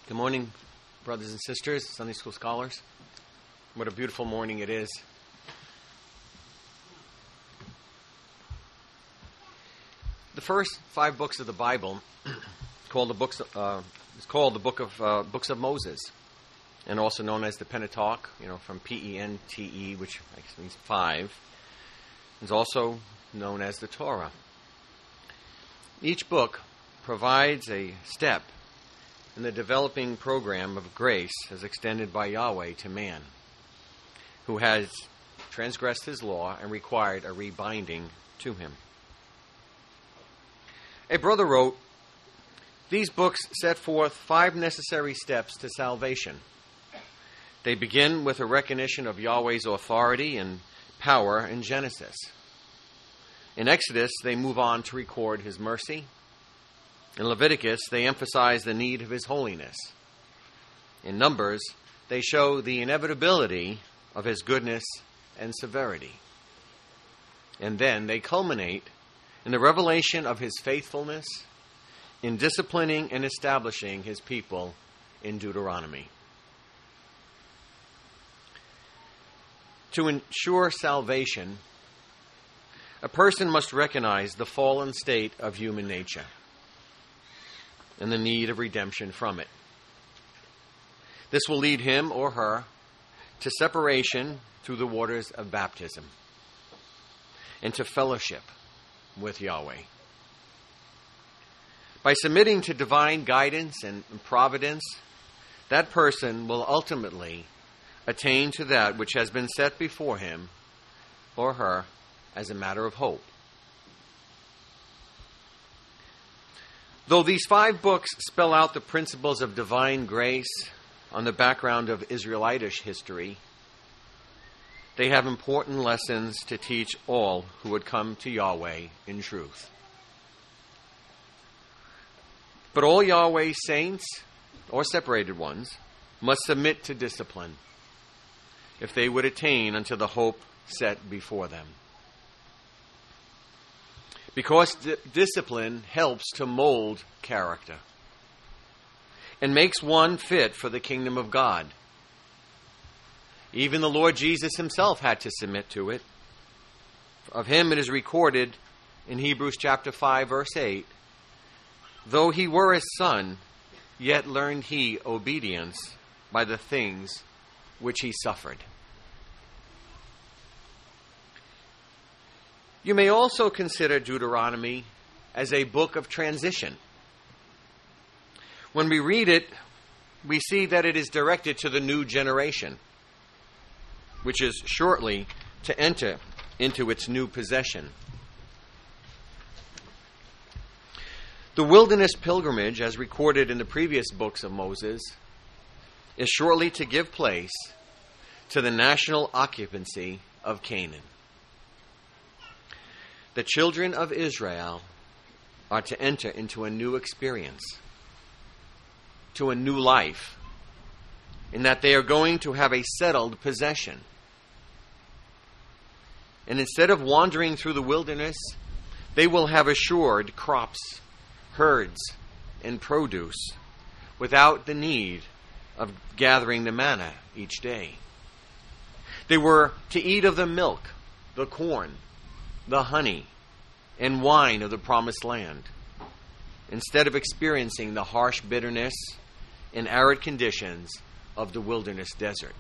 Good morning, brothers and sisters, Sunday school scholars. What a beautiful morning it is. The first 5 books of the Bible is called the Books of Moses, and also known as the Pentateuch, from P-E-N-T-E, which means 5. It's also known as the Torah. Each book provides a step in the developing program of grace as extended by Yahweh to man, who has transgressed his law and required a rebinding to him. A brother wrote, "These books set forth 5 necessary steps to salvation. They begin with a recognition of Yahweh's authority and power in Genesis. In Exodus, they move on to record his mercy. In Leviticus, they emphasize the need of his holiness. In Numbers, they show the inevitability of his goodness and severity. And then they culminate in the revelation of his faithfulness in disciplining and establishing his people in Deuteronomy. To ensure salvation, a person must recognize the fallen state of human nature and the need of redemption from it. This will lead him or her to separation through the waters of baptism and to fellowship with Yahweh. By submitting to divine guidance and providence, that person will ultimately attain to that which has been set before him or her as a matter of hope. Though these 5 books spell out the principles of divine grace on the background of Israelitish history, they have important lessons to teach all who would come to Yahweh in truth. But all Yahweh's saints, or separated ones, must submit to discipline if they would attain unto the hope set before them. Because discipline helps to mold character and makes one fit for the kingdom of God. Even the Lord Jesus himself had to submit to it. Of him it is recorded in Hebrews chapter 5, verse 8, "Though he were a son, yet learned he obedience by the things which he suffered." You may also consider Deuteronomy as a book of transition. When we read it, we see that it is directed to the new generation, which is shortly to enter into its new possession. The wilderness pilgrimage, as recorded in the previous books of Moses, is shortly to give place to the national occupancy of Canaan. The children of Israel are to enter into a new experience, to a new life, in that they are going to have a settled possession. And instead of wandering through the wilderness, they will have assured crops, herds, and produce without the need of gathering the manna each day. They were to eat of the milk, the corn, the honey, and wine of the promised land, instead of experiencing the harsh bitterness and arid conditions of the wilderness desert.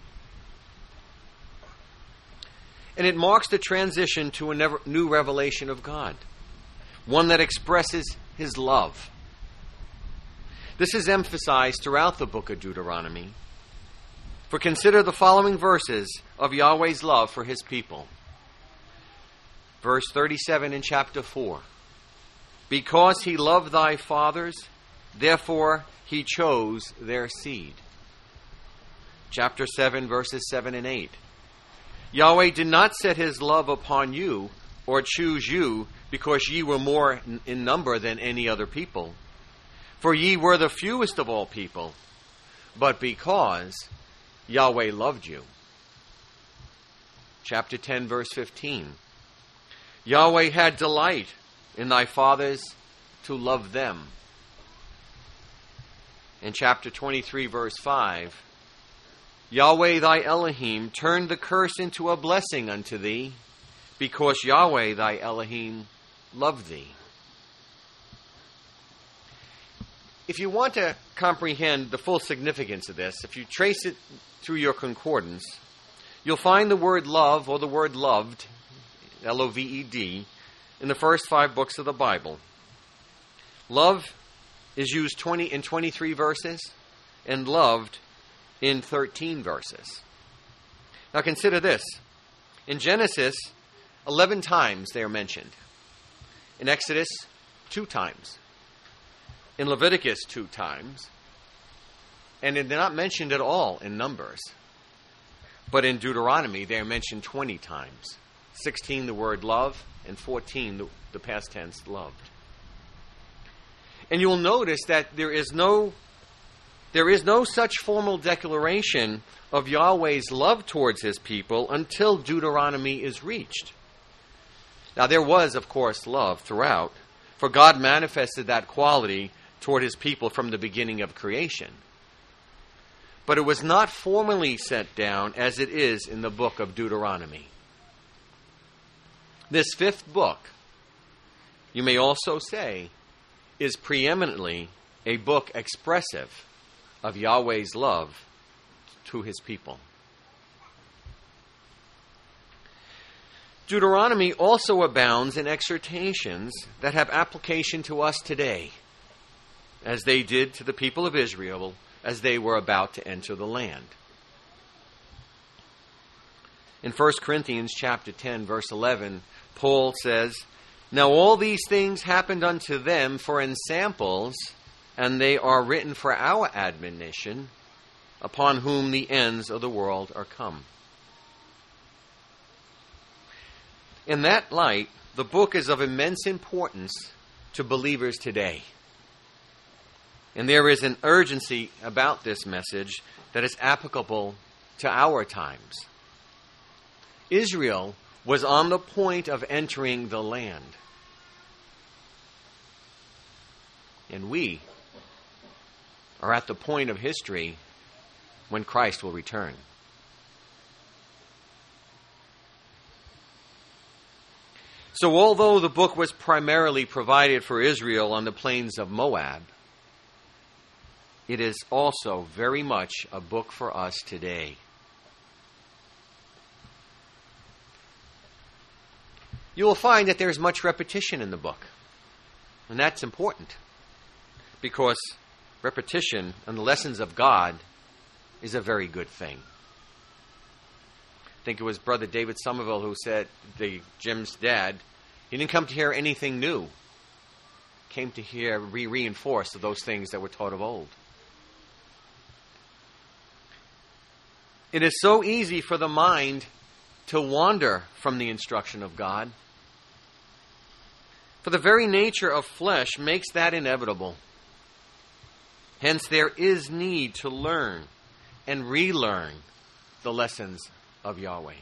And it marks the transition to a new revelation of God, one that expresses his love. This is emphasized throughout the book of Deuteronomy. For consider the following verses of Yahweh's love for his people. Verse 37 in chapter 4. "Because he loved thy fathers, therefore he chose their seed." Chapter 7, verses 7 and 8. "Yahweh did not set his love upon you, or choose you, because ye were more in number than any other people. For ye were the fewest of all people, but because Yahweh loved you." Chapter 10, verse 15. "Yahweh had delight in thy fathers to love them." in chapter 23, verse 5, Yahweh thy Elohim turned the curse into a blessing unto thee, because Yahweh thy Elohim loved thee. If you want to comprehend the full significance of this, if you trace it through your concordance, you'll find the word love or the word loved, L-O-V-E-D, in the first 5 books of the Bible. Love is used in 23 verses and loved in 13 verses. Now consider this. In Genesis, 11 times they are mentioned. In Exodus, 2 times. In Leviticus, 2 times. And they're not mentioned at all in Numbers. But in Deuteronomy, they are mentioned 20 times. 16 the word love, and 14 the past tense loved. And you will notice that there is no such formal declaration of Yahweh's love towards his people until Deuteronomy is reached. Now there was, of course, love throughout, for God manifested that quality toward his people from the beginning of creation. But it was not formally set down as it is in the book of Deuteronomy. This 5th book, you may also say, is preeminently a book expressive of Yahweh's love to his people. Deuteronomy also abounds in exhortations that have application to us today, as they did to the people of Israel as they were about to enter the land. In 1 Corinthians chapter 10, verse 11, Paul says, Now all these things happened unto them for ensamples, and they are written for our admonition, upon whom the ends of the world are come. In that light, the book is of immense importance to believers today. And there is an urgency about this message that is applicable to our times. Israel was on the point of entering the land. And we are at the point of history when Christ will return. So although the book was primarily provided for Israel on the plains of Moab, it is also very much a book for us today. You will find that there's much repetition in the book. And that's important, because repetition and the lessons of God is a very good thing. I think it was Brother David Somerville who said, Jim's dad, he didn't come to hear anything new. He came to hear reinforced of those things that were taught of old. It is so easy for the mind to wander from the instruction of God. For the very nature of flesh makes that inevitable. Hence, there is need to learn and relearn the lessons of Yahweh.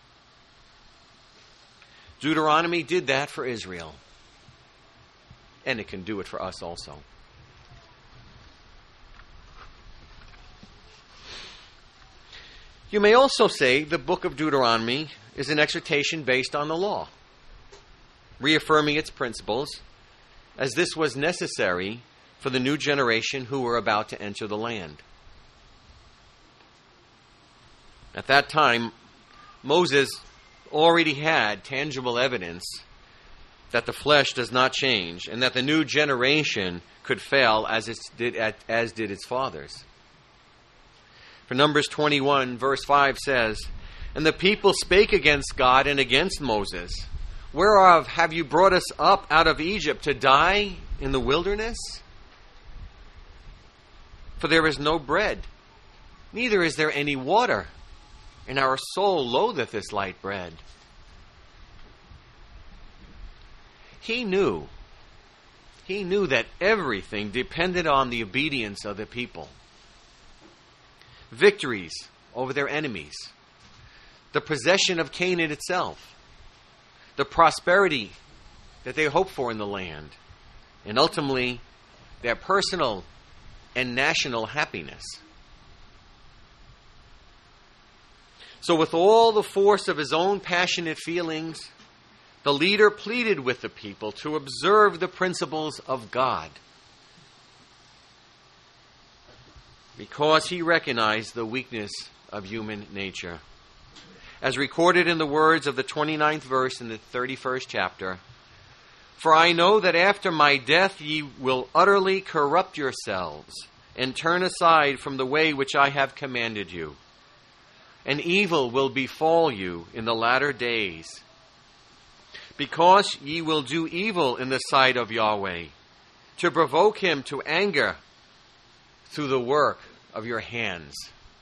Deuteronomy did that for Israel, and it can do it for us also. You may also say the book of Deuteronomy is an exhortation based on the law, reaffirming its principles, as this was necessary for the new generation who were about to enter the land. At that time, Moses already had tangible evidence that the flesh does not change and that the new generation could fail as did its fathers. For Numbers 21, verse 5 says, And the people spake against God and against Moses, Whereof have you brought us up out of Egypt to die in the wilderness? For there is no bread, neither is there any water, and our soul loatheth this light bread. He knew that everything depended on the obedience of the people. Victories over their enemies, the possession of Canaan itself, the prosperity that they hoped for in the land, and ultimately their personal and national happiness. So with all the force of his own passionate feelings, the leader pleaded with the people to observe the principles of God, because he recognized the weakness of human nature. As recorded in the words of the 29th verse in the 31st chapter, "For I know that after my death ye will utterly corrupt yourselves, and turn aside from the way which I have commanded you. And evil will befall you in the latter days, because ye will do evil in the sight of Yahweh, to provoke him to anger through the work of your hands."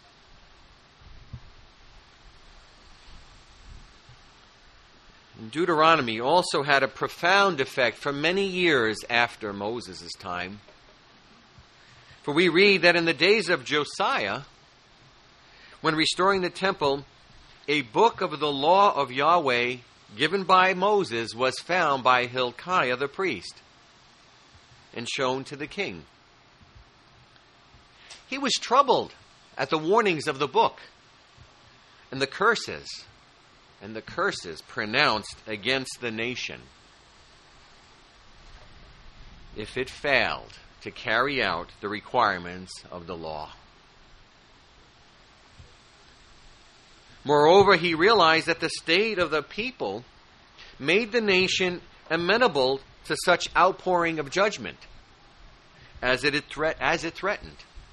And Deuteronomy also had a profound effect for many years after Moses' time. For we read that in the days of Josiah, when restoring the temple, a book of the law of Yahweh given by Moses was found by Hilkiah the priest and shown to the king. He was troubled at the warnings of the book and the curses pronounced against the nation if it failed to carry out the requirements of the law. Moreover, he realized that the state of the people made the nation amenable to such outpouring of judgment as it threatened.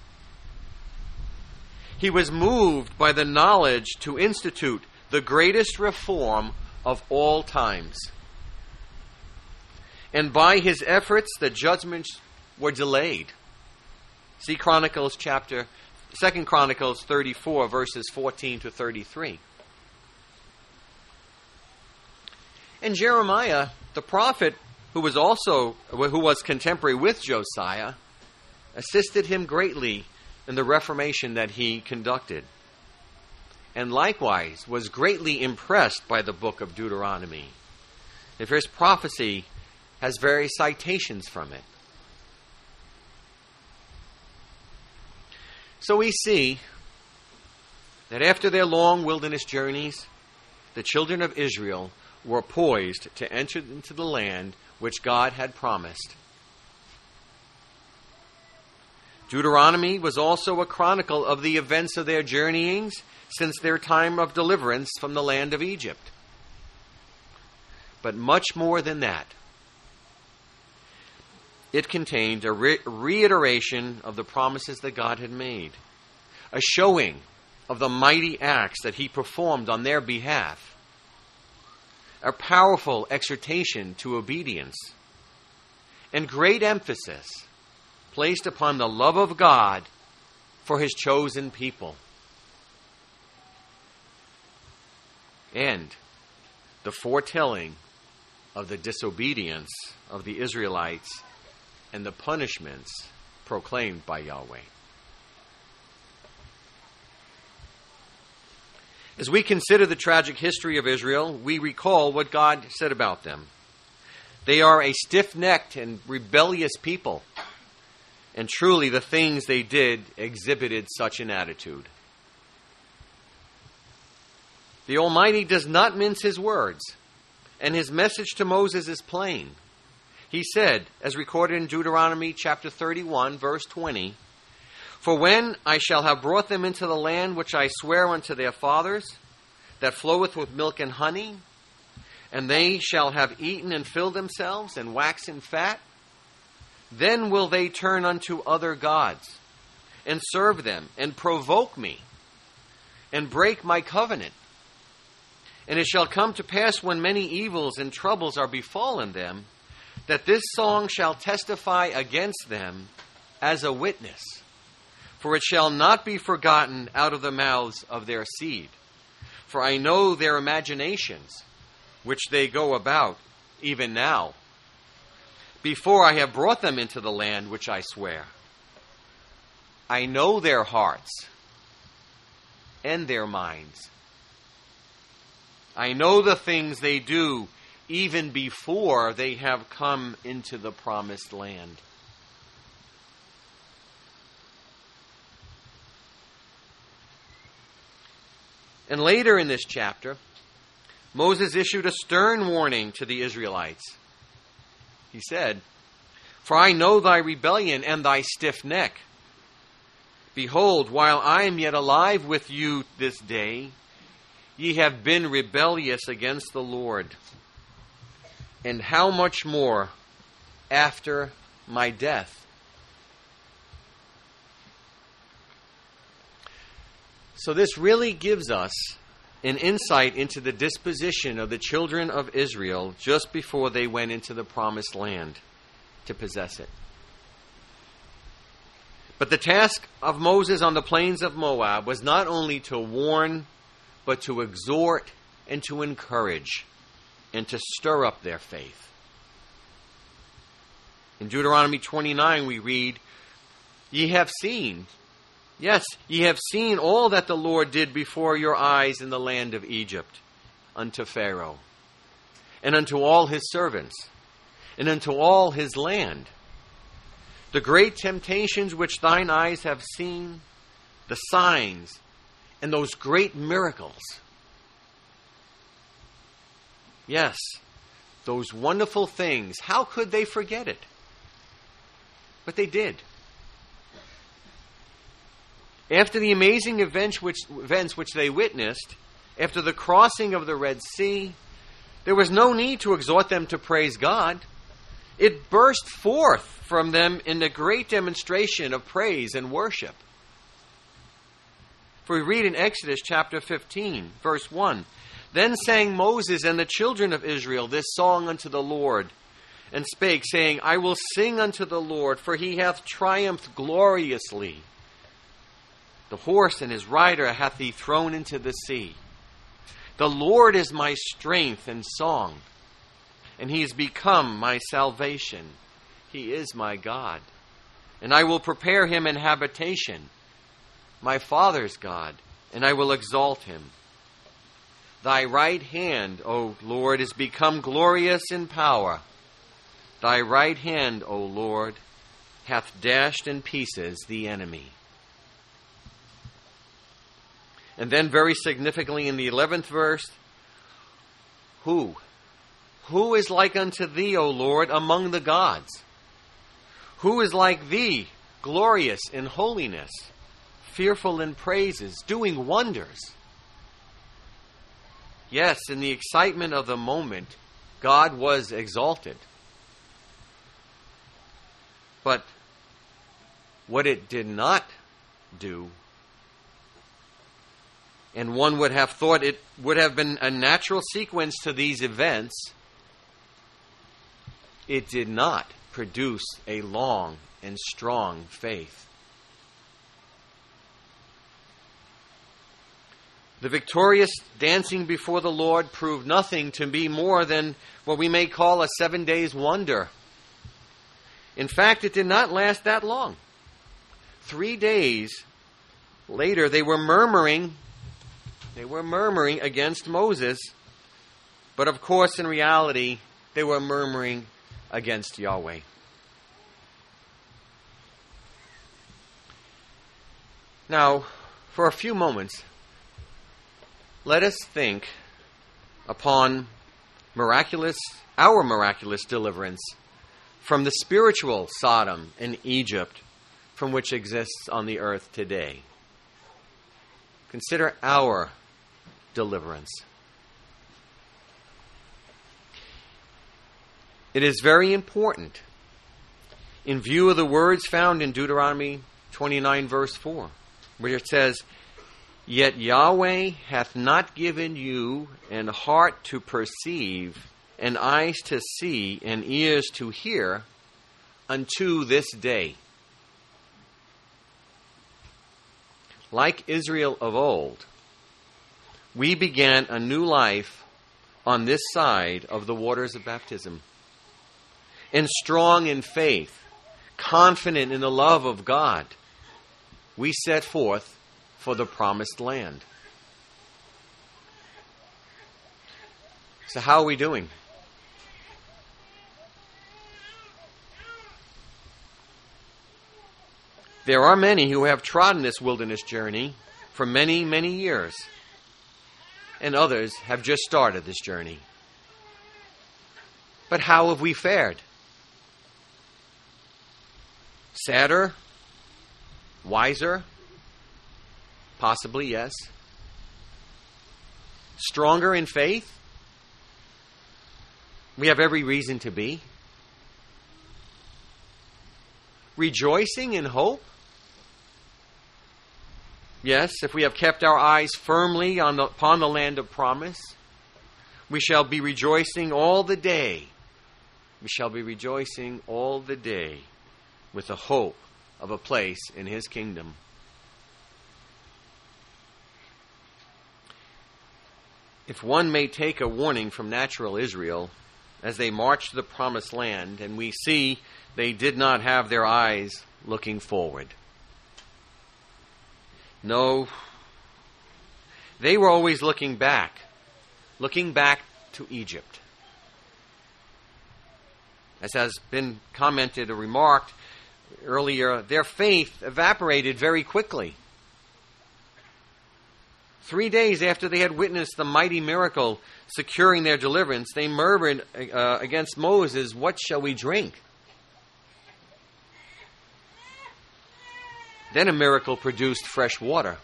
He was moved by the knowledge to institute the greatest reform of all times. And by his efforts, the judgments were delayed. See 2 Chronicles 34, verses 14 to 33. And Jeremiah, the prophet, who was contemporary with Josiah, assisted him greatly in the reformation that he conducted, and likewise was greatly impressed by the book of Deuteronomy. If his prophecy has various citations from it. So we see that after their long wilderness journeys, the children of Israel were poised to enter into the land which God had promised. Deuteronomy was also a chronicle of the events of their journeyings since their time of deliverance from the land of Egypt. But much more than that. It contained a reiteration of the promises that God had made, a showing of the mighty acts that he performed on their behalf, a powerful exhortation to obedience, and great emphasis placed upon the love of God for his chosen people, and the foretelling of the disobedience of the Israelites and the punishments proclaimed by Yahweh. As we consider the tragic history of Israel, we recall what God said about them. They are a stiff-necked and rebellious people, and truly the things they did exhibited such an attitude. The Almighty does not mince his words, and his message to Moses is plain. He said, as recorded in Deuteronomy chapter 31, verse 20, "For when I shall have brought them into the land which I swear unto their fathers, that floweth with milk and honey, and they shall have eaten and filled themselves, and waxen fat, then will they turn unto other gods, and serve them, and provoke me, and break my covenant. And it shall come to pass when many evils and troubles are befallen them, that this song shall testify against them as a witness. For it shall not be forgotten out of the mouths of their seed. For I know their imaginations, which they go about even now, before I have brought them into the land which I swear. I know their hearts and their minds. I know the things they do even before they have come into the promised land. And later in this chapter, Moses issued a stern warning to the Israelites. He said, "For I know thy rebellion and thy stiff neck. Behold, while I am yet alive with you this day, ye have been rebellious against the Lord. And how much more after my death?" So this really gives us an insight into the disposition of the children of Israel just before they went into the promised land to possess it. But the task of Moses on the plains of Moab was not only to warn, but to exhort and to encourage and to stir up their faith. In Deuteronomy 29 we read, "Ye have seen, yes, ye have seen all that the Lord did before your eyes in the land of Egypt, unto Pharaoh, and unto all his servants, and unto all his land. The great temptations which thine eyes have seen, the signs, and those great miracles." Yes, those wonderful things. How could they forget it? But they did. After the amazing events which they witnessed, after the crossing of the Red Sea, there was no need to exhort them to praise God. It burst forth from them in a great demonstration of praise and worship. For we read in Exodus chapter 15, verse 1, "Then sang Moses and the children of Israel this song unto the Lord, and spake, saying, I will sing unto the Lord, for he hath triumphed gloriously. The horse and his rider hath he thrown into the sea. The Lord is my strength and song, and he is become my salvation. He is my God. And I will prepare him an habitation, my father's God, and I will exalt him. Thy right hand, O Lord, is become glorious in power. Thy right hand, O Lord, hath dashed in pieces the enemy." And then very significantly in the 11th verse, Who is like unto thee, O Lord, among the gods? Who is like thee, glorious in holiness, fearful in praises, doing wonders? Yes, in the excitement of the moment, God was exalted. But what it did not do, and one would have thought it would have been a natural sequence to these events, it did not produce a long and strong faith. The victorious dancing before the Lord proved nothing to be more than what we may call a 7 days wonder. In fact, it did not last that long. 3 days later, they were murmuring against Moses, but of course, in reality, they were murmuring against Yahweh. Now, for a few moments, let us think upon our miraculous deliverance from the spiritual Sodom and Egypt from which exists on the earth today. Consider our deliverance. It is very important in view of the words found in Deuteronomy 29 verse 4, where it says, "Yet Yahweh hath not given you an heart to perceive, and eyes to see, and ears to hear, unto this day." Like Israel of old, we began a new life on this side of the waters of baptism. And strong in faith, confident in the love of God, we set forth for the promised land. So how are we doing? There are many who have trodden this wilderness journey for many, many years. and others have just started this journey. But how have we fared? Sadder? Wiser? Possibly, yes. Stronger in faith? We have every reason to be. Rejoicing in hope? Yes, if we have kept our eyes firmly upon the land of promise, we shall be rejoicing all the day. We shall be rejoicing all the day with the hope of a place in His kingdom. If one may take a warning from natural Israel, as they marched to the promised land, and we see they did not have their eyes looking forward. No, they were always looking back to Egypt. As has been commented or remarked earlier, their faith evaporated very quickly. 3 days after they had witnessed the mighty miracle securing their deliverance, they murmured against Moses, "What shall we drink?" Then a miracle produced fresh water.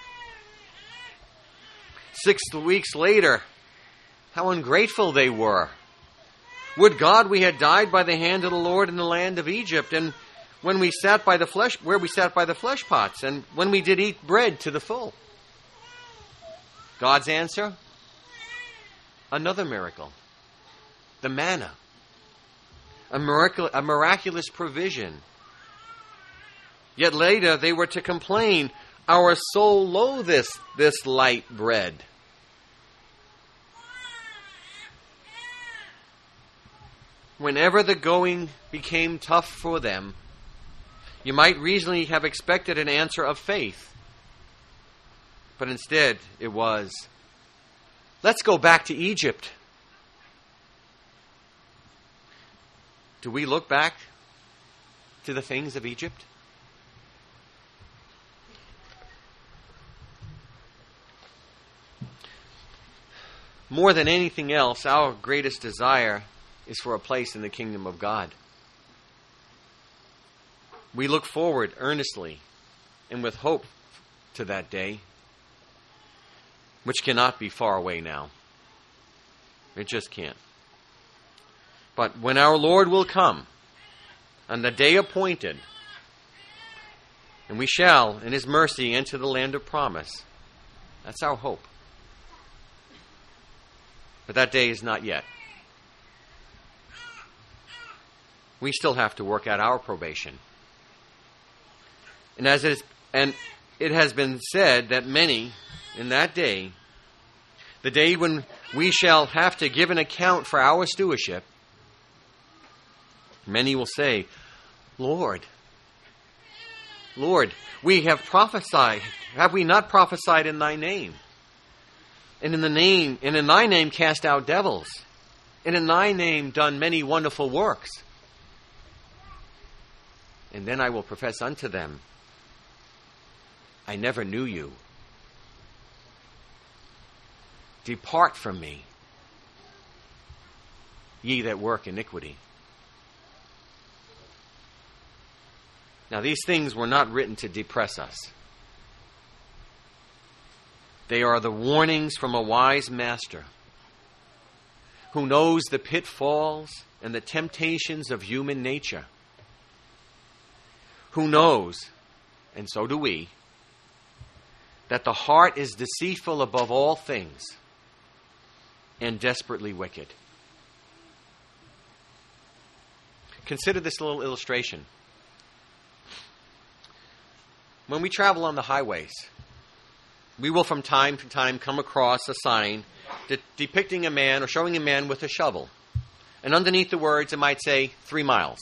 6 weeks later, how ungrateful they were. Would God we had died by the hand of the Lord in the land of Egypt, and when we sat by the flesh, where we sat by the flesh pots, and when we did eat bread to the full. God's answer? Another miracle. The manna. A miraculous provision. Yet later they were to complain, "Our soul loatheth this light bread." Whenever the going became tough for them, you might reasonably have expected an answer of faith. But instead it was, "Let's go back to Egypt." Do we look back to the things of Egypt? More than anything else, our greatest desire is for a place in the kingdom of God. We look forward earnestly and with hope to that day, which cannot be far away now. It just can't. But when our Lord will come on the day appointed, and we shall, in His mercy, enter the land of promise, that's our hope. But that day is not yet. We still have to work out our probation. And it has been said that many in that day, the day when we shall have to give an account for our stewardship, many will say, "Lord, Lord, we have prophesied. Have we not prophesied in Thy name? And in Thy name cast out devils, and in Thy name done many wonderful works?" And then I will profess unto them, "I never knew you. Depart from me, ye that work iniquity." Now, these things were not written to depress us. They are the warnings from a wise master who knows the pitfalls and the temptations of human nature, who knows, and so do we, that the heart is deceitful above all things and desperately wicked. Consider this little illustration. When we travel on the highways, we will from time to time come across a sign depicting a man or showing a man with a shovel. And underneath the words it might say 3 miles.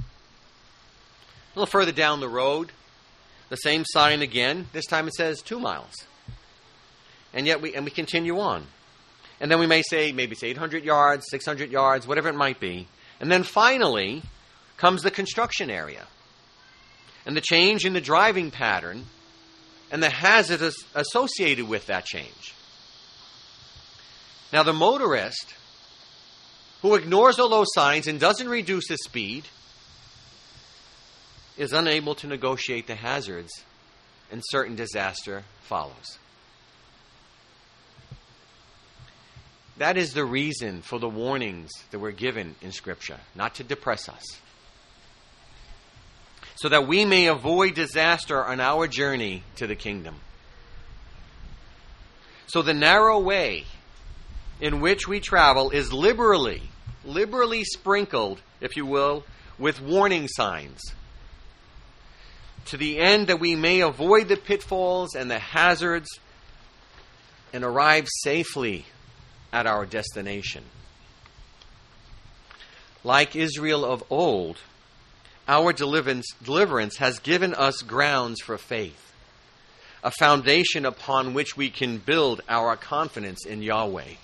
A little further down the road, the same sign again. This time it says 2 miles. And yet we continue on. And then we may say, maybe it's 800 yards, 600 yards, whatever it might be. And then finally comes the construction area. And the change in the driving pattern and the hazards associated with that change. Now the motorist who ignores all those signs and doesn't reduce his speed is unable to negotiate the hazards, and certain disaster follows. That is the reason for the warnings that we're given in Scripture, not to depress us, so that we may avoid disaster on our journey to the kingdom. So the narrow way in which we travel is liberally sprinkled, if you will, with warning signs, to the end that we may avoid the pitfalls and the hazards and arrive safely at our destination. Like Israel of old, our deliverance has given us grounds for faith, a foundation upon which we can build our confidence in Yahweh.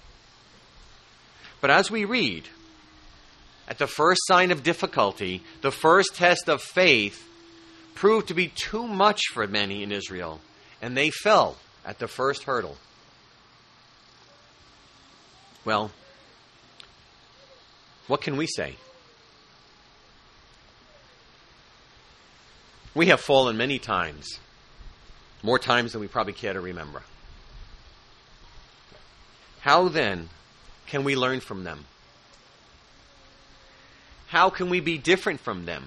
But as we read, at the first sign of difficulty, the first test of faith proved to be too much for many in Israel, and they fell at the first hurdle. Well, what can we say? We have fallen many times, more times than we probably care to remember. How then can we learn from them? How can we be different from them?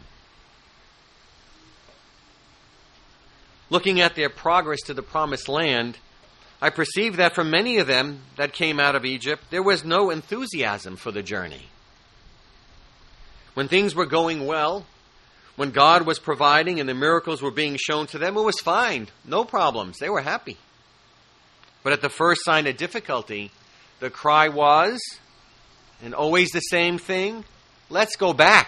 Looking at their progress to the promised land, I perceive that for many of them that came out of Egypt, there was no enthusiasm for the journey. When things were going well, when God was providing and the miracles were being shown to them, it was fine. No problems. They were happy. But at the first sign of difficulty, the cry was, and always the same thing, let's go back.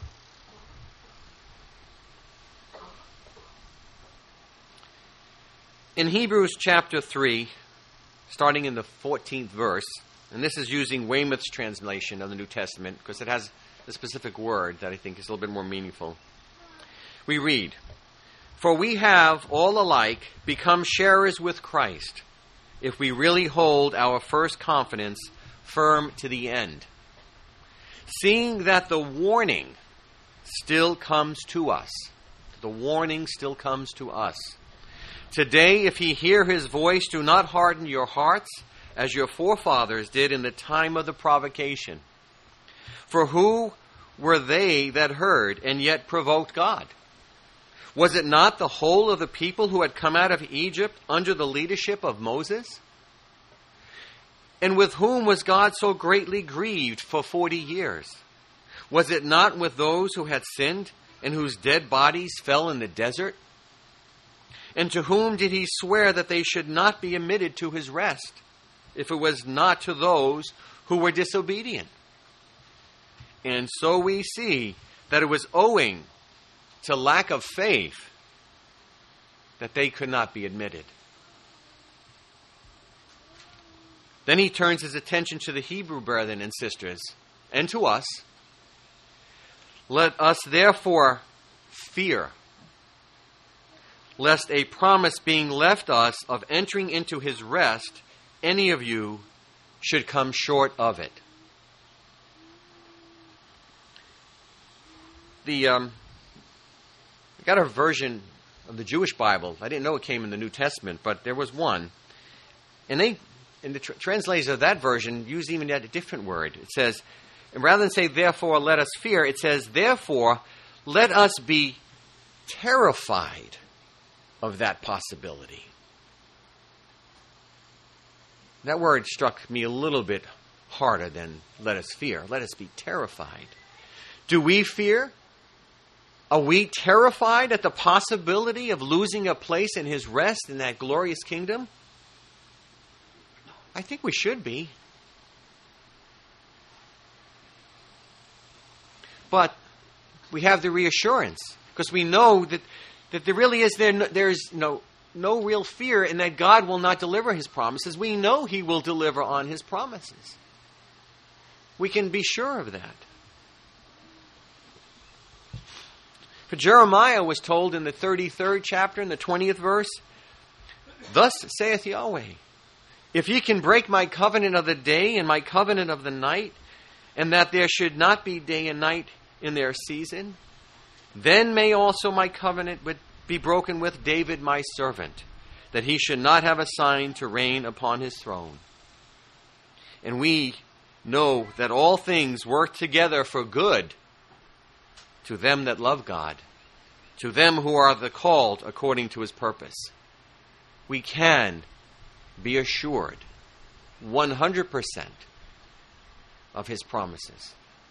In Hebrews chapter 3, starting in the 14th verse, and this is using Weymouth's translation of the New Testament because it has a specific word that I think is a little bit more meaningful. We read, "For we have all alike become sharers with Christ, if we really hold our first confidence firm to the end, seeing that the warning still comes to us." The warning still comes to us. "Today, if ye hear his voice, do not harden your hearts, as your forefathers did in the time of the provocation. For who were they that heard and yet provoked God? Was it not the whole of the people who had come out of Egypt under the leadership of Moses? And with whom was God so greatly grieved for 40 years? Was it not with those who had sinned and whose dead bodies fell in the desert? And to whom did he swear that they should not be admitted to his rest, if it was not to those who were disobedient? And so we see that it was owing to lack of faith that they could not be admitted." Then he turns his attention to the Hebrew brethren and sisters, and to us. "Let us therefore fear, lest a promise being left us of entering into his rest, any of you should come short of it." I got a version of the Jewish Bible. I didn't know it came in the New Testament, but there was one. And they, in the translators of that version, use even a different word. It says, and rather than say, "Therefore let us fear," it says, "Therefore let us be terrified of that possibility." That word struck me a little bit harder than "let us fear." Let us be terrified. Do we fear? Are we terrified at the possibility of losing a place in his rest in that glorious kingdom? I think we should be. But we have the reassurance, because we know that there really is there's no real fear in that God will not deliver his promises. We know he will deliver on his promises. We can be sure of that. For Jeremiah was told in the 33rd chapter, in the 20th verse, "Thus saith Yahweh, If ye can break my covenant of the day and my covenant of the night, and that there should not be day and night in their season, then may also my covenant be broken with David my servant, that he should not have a sign to reign upon his throne. And we know that all things work together for good to them that love God, to them who are the called according to his purpose. We can be assured 100% of his promises.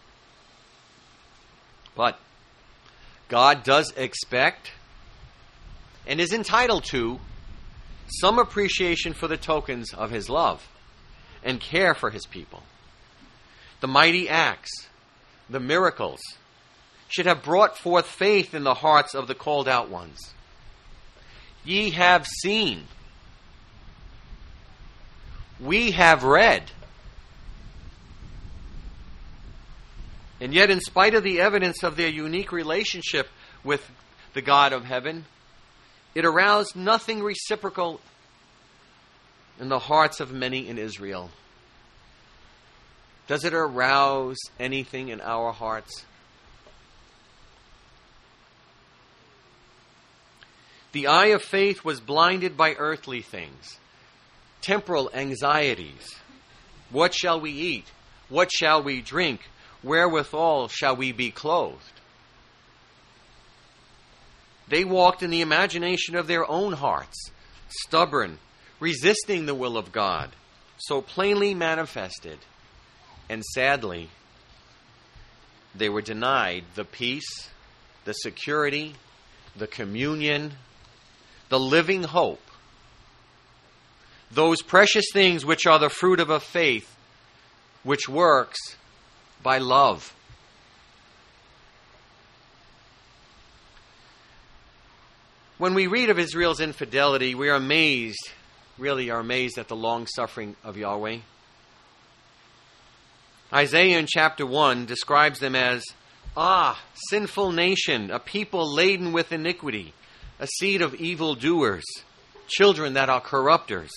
But God does expect and is entitled to some appreciation for the tokens of his love and care for his people. The mighty acts, the miracles, should have brought forth faith in the hearts of the called out ones. Ye have seen, we have read. And yet, in spite of the evidence of their unique relationship with the God of heaven, it aroused nothing reciprocal in the hearts of many in Israel. Does it arouse anything in our hearts? The eye of faith was blinded by earthly things, temporal anxieties. What shall we eat? What shall we drink? Wherewithal shall we be clothed? They walked in the imagination of their own hearts, stubborn, resisting the will of God, so plainly manifested. And sadly, they were denied the peace, the security, the communion, the living hope, those precious things which are the fruit of a faith which works by love. When we read of Israel's infidelity, we are amazed, really are amazed at the long-suffering of Yahweh. Isaiah in chapter 1 describes them as, sinful nation, a people laden with iniquity, a seed of evildoers, children that are corrupters.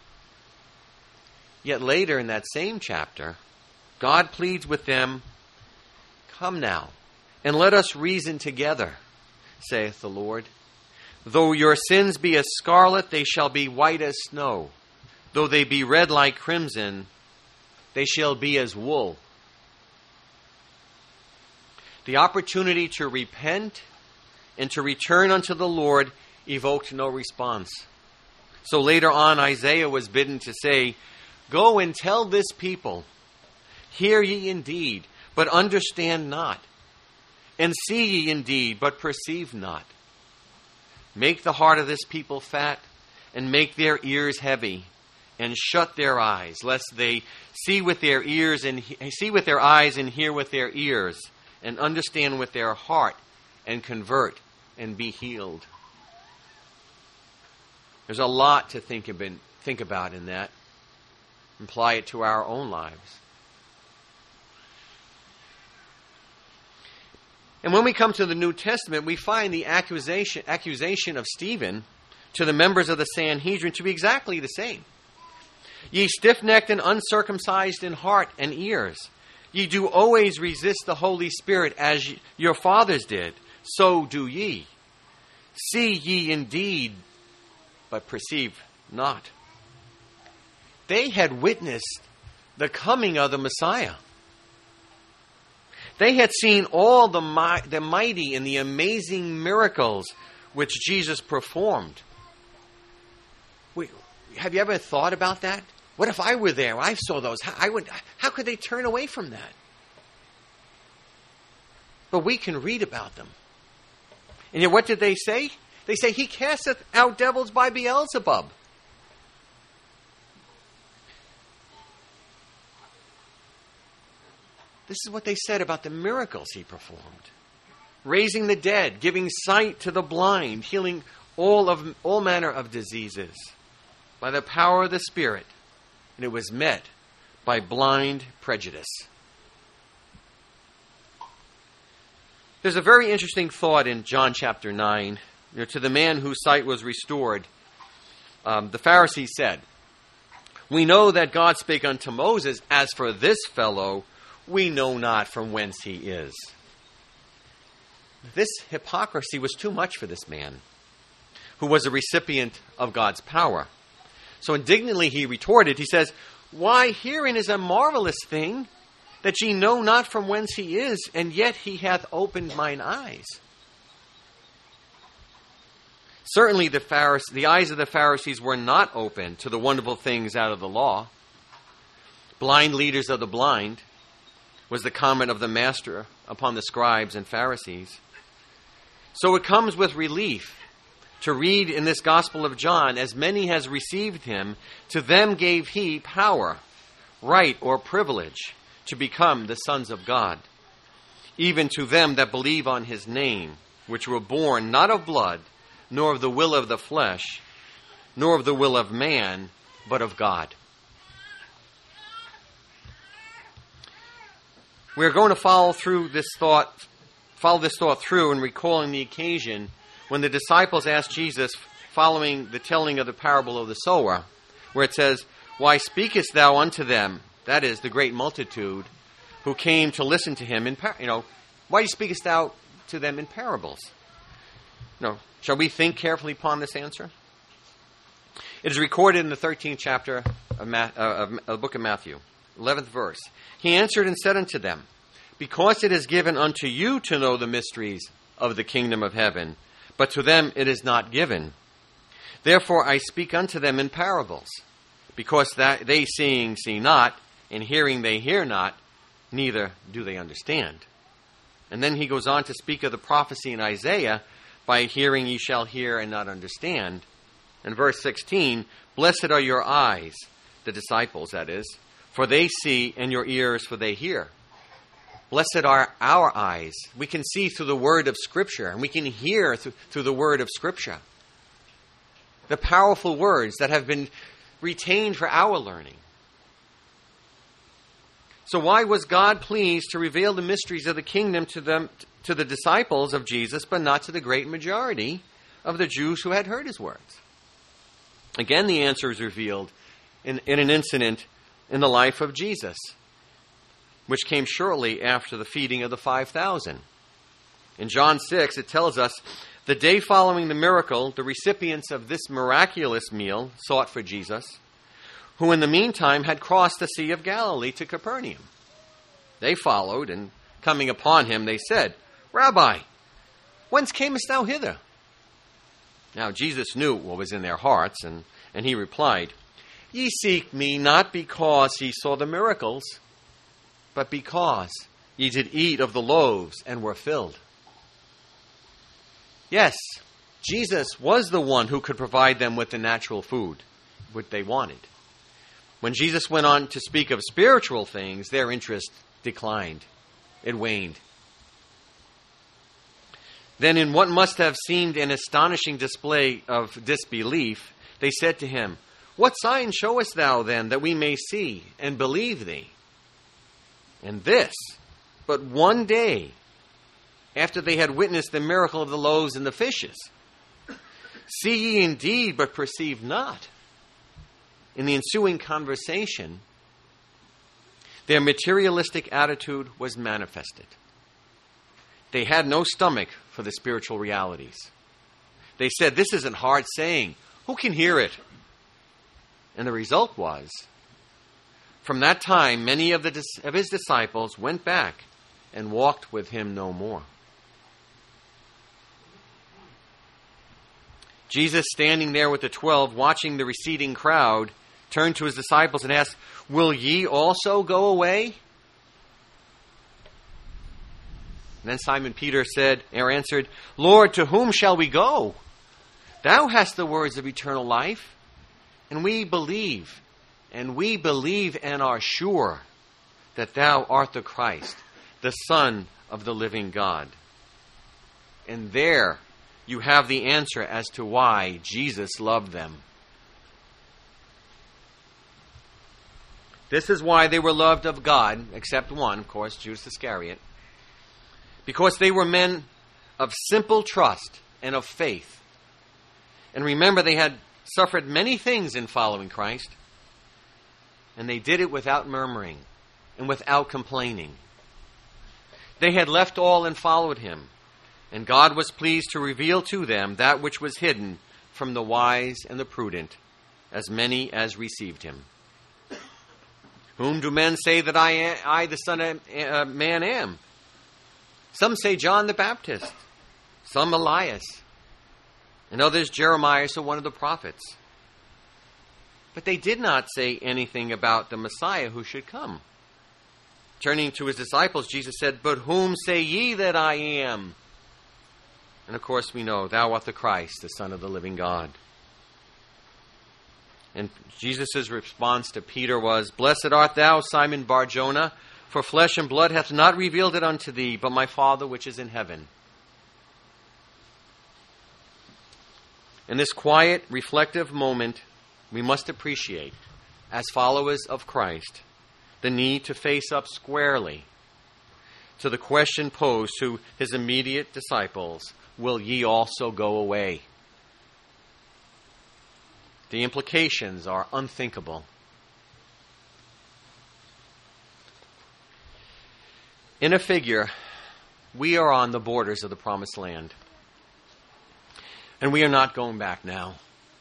Yet later in that same chapter, God pleads with them, come now, and let us reason together, saith the Lord. Though your sins be as scarlet, they shall be white as snow. Though they be red like crimson, they shall be as wool. The opportunity to repent and to return unto the Lord evoked no response. So later on, Isaiah was bidden to say, go and tell this people, hear ye indeed, but understand not. And see ye indeed, but perceive not. Make the heart of this people fat, and make their ears heavy, and shut their eyes, lest they see with their ears and see with their eyes and hear with their ears, and understand with their heart, and convert and be healed. There's a lot to think about in that. Apply it to our own lives. And when we come to the New Testament, we find the accusation of Stephen to the members of the Sanhedrin to be exactly the same. Ye stiff-necked and uncircumcised in heart and ears, ye do always resist the Holy Spirit as your fathers did, so do ye. See ye indeed, but perceive not. They had witnessed the coming of the Messiah. They had seen all the mighty and the amazing miracles which Jesus performed. Have you ever thought about that? What if I were there? I saw those. How could they turn away from that? But we can read about them. And yet what did they say? They say, he casteth out devils by Beelzebub. This is what they said about the miracles he performed. Raising the dead, giving sight to the blind, healing all manner of diseases by the power of the Spirit. And it was met by blind prejudice. There's a very interesting thought in John chapter 9. To the man whose sight was restored, the Pharisees said, We know that God spake unto Moses, As for this fellow, we know not from whence he is. This hypocrisy was too much for this man, who was a recipient of God's power. So indignantly he retorted, he says, Why, herein is a marvelous thing, that ye know not from whence he is, and yet he hath opened mine eyes. Certainly the eyes of the Pharisees were not open to the wonderful things out of the law. Blind leaders of the blind was the comment of the Master upon the scribes and Pharisees. So it comes with relief to read in this Gospel of John, As many as received him, to them gave he power, right or privilege, to become the sons of God, even to them that believe on his name, which were born not of blood, nor of the will of the flesh, nor of the will of man, but of God. We're going to follow this thought through in recalling the occasion when the disciples asked Jesus, following the telling of the parable of the sower, where it says, Why speakest thou unto them, that is, the great multitude, who came to listen to him why speakest thou to them in parables? Shall we think carefully upon this answer? It is recorded in the 13th chapter of the book of Matthew, 11th verse. He answered and said unto them, Because it is given unto you to know the mysteries of the kingdom of heaven, but to them it is not given. Therefore I speak unto them in parables, because that they seeing see not, and hearing they hear not, neither do they understand. And then he goes on to speak of the prophecy in Isaiah, By hearing ye shall hear and not understand. In verse 16, Blessed are your eyes, the disciples, that is, for they see, and your ears, for they hear. Blessed are our eyes. We can see through the word of Scripture, and we can hear through the word of Scripture. The powerful words that have been retained for our learning. So why was God pleased to reveal the mysteries of the kingdom to the disciples of Jesus, but not to the great majority of the Jews who had heard his words? Again, the answer is revealed in an incident in the life of Jesus, which came shortly after the feeding of the 5,000. In John 6, it tells us, The day following the miracle, the recipients of this miraculous meal sought for Jesus, who in the meantime had crossed the Sea of Galilee to Capernaum. They followed, and coming upon him, they said, Rabbi, whence camest thou hither? Now Jesus knew what was in their hearts, and he replied, Ye seek me not because ye saw the miracles, but because ye did eat of the loaves and were filled. Yes, Jesus was the one who could provide them with the natural food, what they wanted. When Jesus went on to speak of spiritual things, their interest declined. It waned. Then in what must have seemed an astonishing display of disbelief, they said to him, What sign showest thou then, that we may see and believe thee? And this, but one day after they had witnessed the miracle of the loaves and the fishes. See ye indeed, but perceive not. In the ensuing conversation, their materialistic attitude was manifested. They had no stomach for the spiritual realities. They said, This isn't hard saying. Who can hear it? And the result was, from that time, many of his disciples went back and walked with him no more. Jesus, standing there with the 12, watching the receding crowd, turned to his disciples and asked, Will ye also go away? And then Simon Peter answered, Lord, to whom shall we go? Thou hast the words of eternal life, and we believe and are sure that thou art the Christ, the Son of the living God. And there you have the answer as to why Jesus loved them. This is why they were loved of God, except one, of course, Judas Iscariot. Because they were men of simple trust and of faith. And remember, they had suffered many things in following Christ. And they did it without murmuring and without complaining. They had left all and followed him. And God was pleased to reveal to them that which was hidden from the wise and the prudent, as many as received him. Whom do men say that I the Son of Man, am? Some say John the Baptist, some Elias, and others Jeremiah, so one of the prophets. But they did not say anything about the Messiah who should come. Turning to his disciples, Jesus said, "But whom say ye that I am?" And of course we know, "Thou art the Christ, the Son of the living God." And Jesus' response to Peter was, "Blessed art thou, Simon Bar-Jonah, for flesh and blood hath not revealed it unto thee, but my Father which is in heaven." In this quiet, reflective moment, we must appreciate, as followers of Christ, the need to face up squarely to the question posed to his immediate disciples, "Will ye also go away?" The implications are unthinkable. In a figure, we are on the borders of the promised land. And we are not going back now.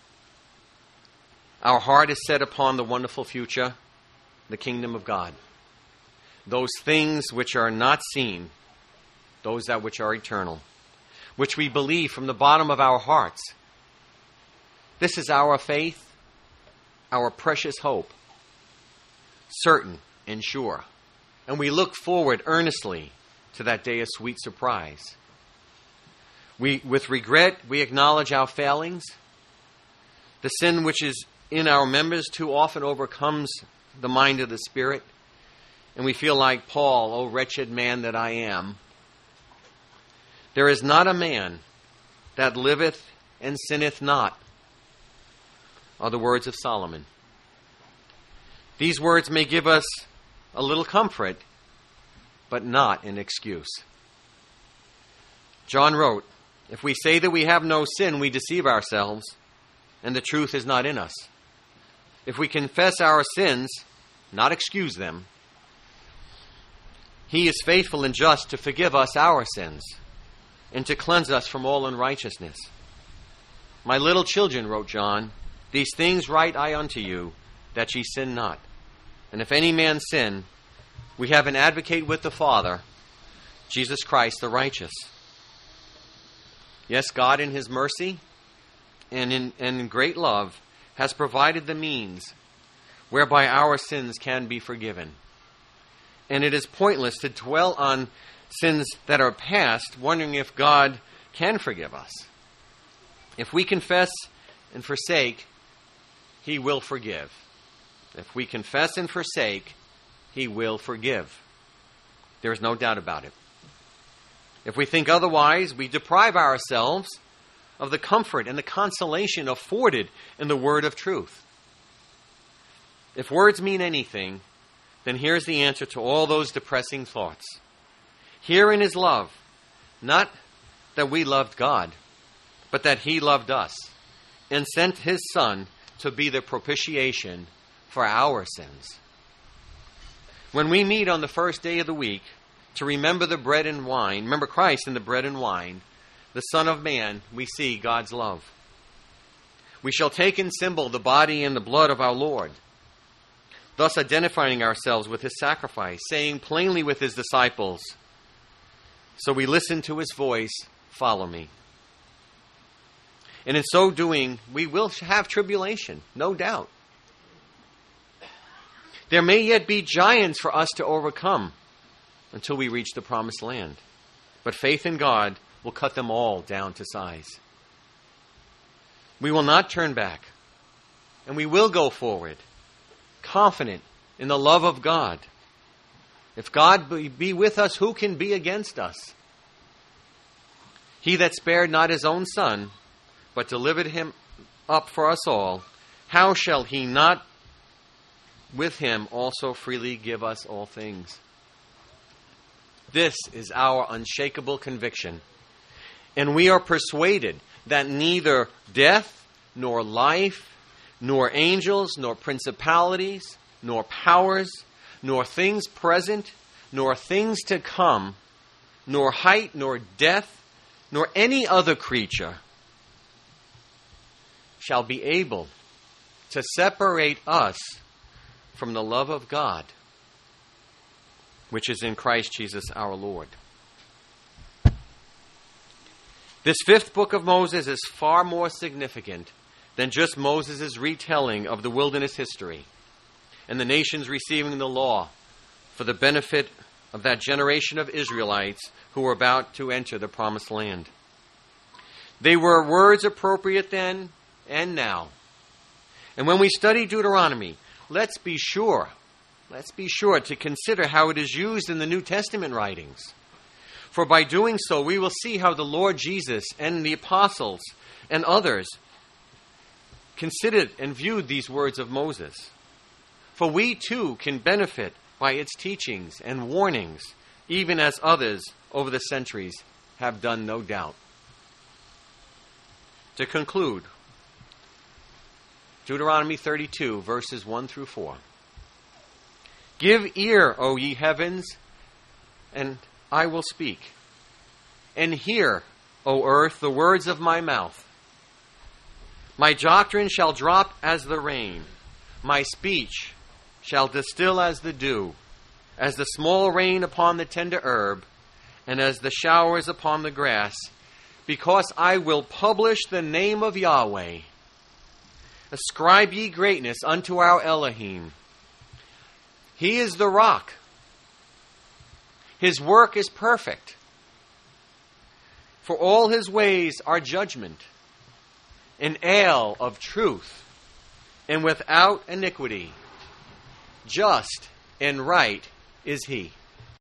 Our heart is set upon the wonderful future, the kingdom of God. Those things which are not seen, those that which are eternal, which we believe from the bottom of our hearts. This is our faith, our precious hope, certain and sure. And we look forward earnestly to that day of sweet surprise. With regret, we acknowledge our failings. The sin which is in our members too often overcomes the mind of the Spirit. And we feel like Paul, "O wretched man that I am." There is not a man that liveth and sinneth not, are the words of Solomon. These words may give us a little comfort, but not an excuse. John wrote, "If we say that we have no sin, we deceive ourselves, and the truth is not in us. If we confess our sins, not excuse them, he is faithful and just to forgive us our sins, and to cleanse us from all unrighteousness. My little children," wrote John, "these things write I unto you, that ye sin not. And if any man sin, we have an advocate with the Father, Jesus Christ the righteous." Yes, God in his mercy and in great love has provided the means whereby our sins can be forgiven. And it is pointless to dwell on sins that are past, wondering if God can forgive us. If we confess and forsake, he will forgive. If we confess and forsake, he will forgive. There is no doubt about it. If we think otherwise, we deprive ourselves of the comfort and the consolation afforded in the word of truth. If words mean anything, then here's the answer to all those depressing thoughts. Herein is love, not that we loved God, but that he loved us and sent his Son to be the propitiation for our sins. When we meet on the first day of the week to remember the bread and wine, remember Christ in the bread and wine, the Son of Man, we see God's love. We shall take in symbol the body and the blood of our Lord, thus identifying ourselves with his sacrifice, saying plainly with his disciples, "So we listen to his voice, follow me." And in so doing, we will have tribulation, no doubt. There may yet be giants for us to overcome until we reach the promised land. But faith in God will cut them all down to size. We will not turn back, and we will go forward, confident in the love of God. If God be with us, who can be against us? He that spared not his own Son, but delivered him up for us all, how shall he not with him also freely give us all things? This is our unshakable conviction. And we are persuaded that neither death, nor life, nor angels, nor principalities, nor powers, nor things present, nor things to come, nor height, nor depth, nor any other creature shall be able to separate us from the love of God, which is in Christ Jesus our Lord. This fifth book of Moses is far more significant than just Moses' retelling of the wilderness history and the nations receiving the law for the benefit of that generation of Israelites who were about to enter the promised land. They were words appropriate then and now. And when we study Deuteronomy, let's be sure to consider how it is used in the New Testament writings. For by doing so, we will see how the Lord Jesus and the apostles and others considered and viewed these words of Moses. For we too can benefit by its teachings and warnings, even as others over the centuries have done, no doubt. To conclude, Deuteronomy 32, verses 1 through 4. Give ear, O ye heavens, and I will speak. And hear, O earth, the words of my mouth. My doctrine shall drop as the rain. My speech shall distill as the dew, as the small rain upon the tender herb, and as the showers upon the grass, because I will publish the name of Yahweh. Ascribe ye greatness unto our Elohim. He is the rock. His work is perfect. For all his ways are judgment, an ale of truth, and without iniquity. Just and right is he.